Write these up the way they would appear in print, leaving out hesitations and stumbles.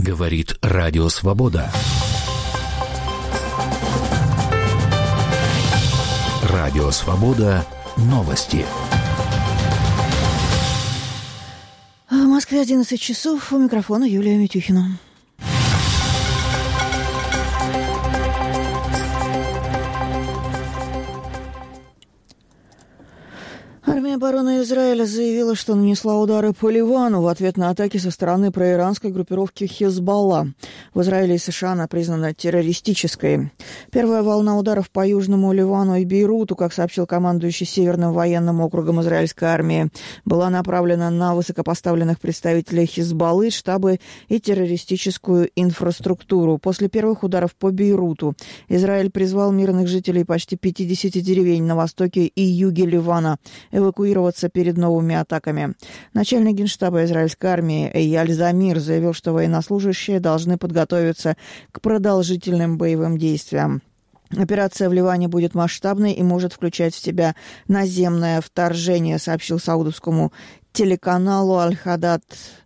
Говорит Радио Свобода. Радио Свобода. Новости. В Москве 11 часов. У микрофона Юлия Митюхина. Армия обороны Израиля заявила, что нанесла удары по Ливану в ответ на атаки со стороны проиранской группировки Хизбалла. В Израиле и США она признана террористической. Первая волна ударов по Южному Ливану и Бейруту, как сообщил командующий Северным военным округом израильской армии, была направлена на высокопоставленных представителей Хизбаллы, штабы и террористическую инфраструктуру. После первых ударов по Бейруту Израиль призвал мирных жителей почти 50 деревень на востоке и юге Ливана эвакуироваться перед новыми атаками. Начальник генштаба израильской армии Эйяль Замир заявил, что военнослужащие должны подготовиться к продолжительным боевым действиям. Операция в Ливане будет масштабной и может включать в себя наземное вторжение, сообщил саудовскому телеканалу Аль-Хадад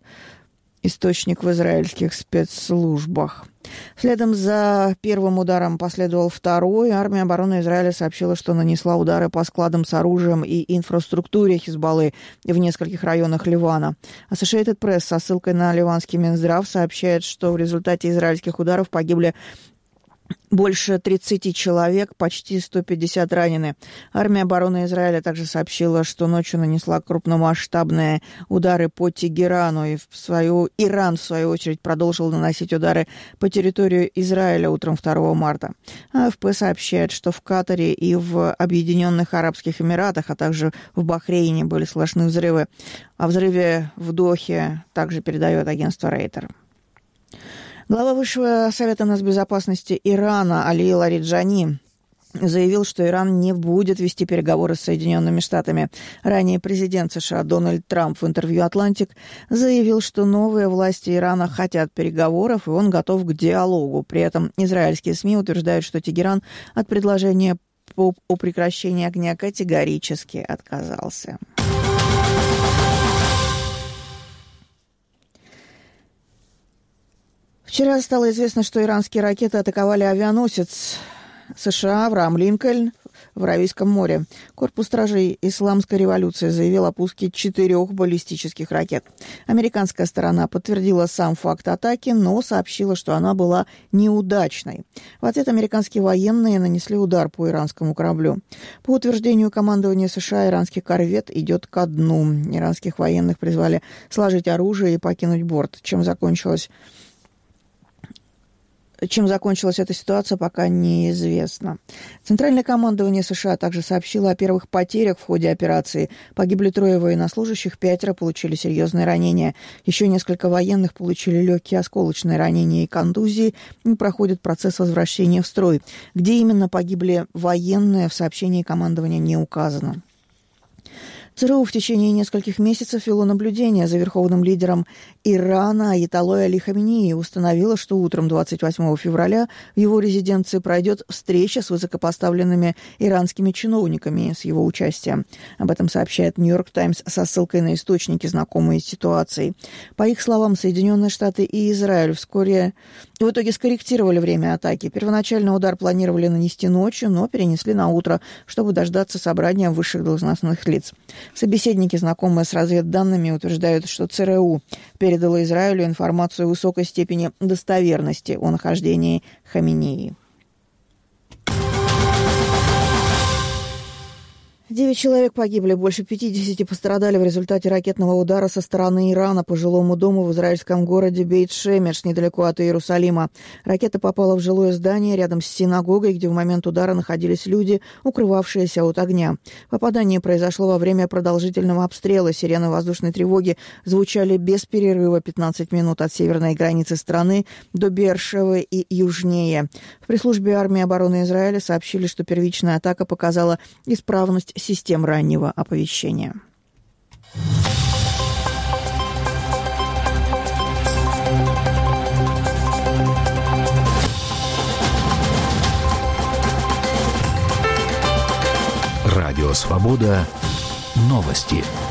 источник в израильских спецслужбах. Следом за первым ударом последовал второй. Армия обороны Израиля сообщила, что нанесла удары по складам с оружием и инфраструктуре Хизбаллы в нескольких районах Ливана. Associated Press со ссылкой на ливанский Минздрав сообщает, что в результате израильских ударов погибли больше 30 человек, почти 150 ранены. Армия обороны Израиля также сообщила, что ночью нанесла крупномасштабные удары по Тегерану. И Иран, в свою очередь, продолжил наносить удары по территории Израиля утром 2 марта. АФП сообщает, что в Катаре и в Объединенных Арабских Эмиратах, а также в Бахрейне были слышны взрывы. О взрыве в Дохе также передает агентство Рейтер. Глава Высшего совета нацбезопасности Ирана Али Лариджани заявил, что Иран не будет вести переговоры с Соединенными Штатами. Ранее президент США Дональд Трамп в интервью «Атлантик» заявил, что новые власти Ирана хотят переговоров, и он готов к диалогу. При этом израильские СМИ утверждают, что Тегеран от предложения о прекращении огня категорически отказался. Вчера стало известно, что иранские ракеты атаковали авианосец США «Авраам Линкольн» в Аравийском море. Корпус стражей Исламской революции заявил о пуске 4 баллистических ракет. Американская сторона подтвердила сам факт атаки, но сообщила, что она была неудачной. В ответ американские военные нанесли удар по иранскому кораблю. По утверждению командования США, иранский корвет идет ко дну. Иранских военных призвали сложить оружие и покинуть борт. Чем закончилась эта ситуация, пока неизвестно. Центральное командование США также сообщило о первых потерях в ходе операции. Погибли 3 военнослужащих, 5 получили серьезные ранения. Еще несколько военных получили легкие осколочные ранения и контузии и проходит процесс возвращения в строй. Где именно погибли военные, в сообщении командования не указано. ЦРУ в течение нескольких месяцев вело наблюдение за верховным лидером Ирана Аятоллой Али Хаминеи и установило, что утром 28 февраля в его резиденции пройдет встреча с высокопоставленными иранскими чиновниками с его участием. Об этом сообщает «Нью-Йорк Таймс» со ссылкой на источники, знакомые с ситуацией. По их словам, Соединенные Штаты и Израиль в итоге скорректировали время атаки. Первоначально удар планировали нанести ночью, но перенесли на утро, чтобы дождаться собрания высших должностных лиц. Собеседники, знакомые с разведданными, утверждают, что ЦРУ передало Израилю информацию высокой степени достоверности о нахождении Хаминеи. 9 человек погибли, больше 50 пострадали в результате ракетного удара со стороны Ирана по жилому дому в израильском городе Бейт-Шемеш, недалеко от Иерусалима. Ракета попала в жилое здание рядом с синагогой, где в момент удара находились люди, укрывавшиеся от огня. Попадание произошло во время продолжительного обстрела. Сирены воздушной тревоги звучали без перерыва 15 минут от северной границы страны до Беэр-Шевы и южнее. В пресс-службе армии обороны Израиля сообщили, что первичная атака показала исправность систем раннего оповещения. Радио Свобода. Новости.